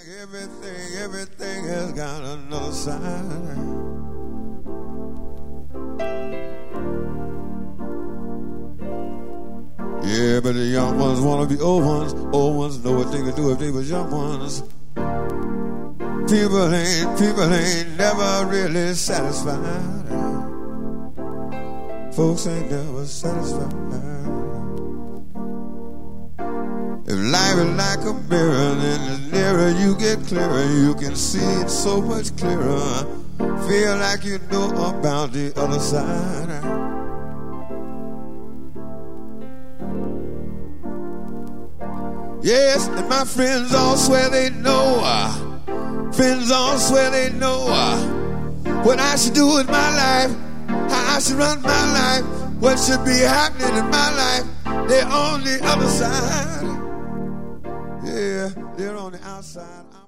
everything has got another side. Yeah, but the young ones wanna be old ones. Old ones know what they could do if they was young ones. People ain't never really satisfied. Folks ain't never satisfied. If life is like a mirror, then the nearer you get clearer, you can see it so much clearer. Feel like you know about the other side. Yes, and my friends all swear they know. Friends all swear they know what I should do with my life, how I should run my life, what should be happening in my life. They're on the other side. Yeah, they're on the outside.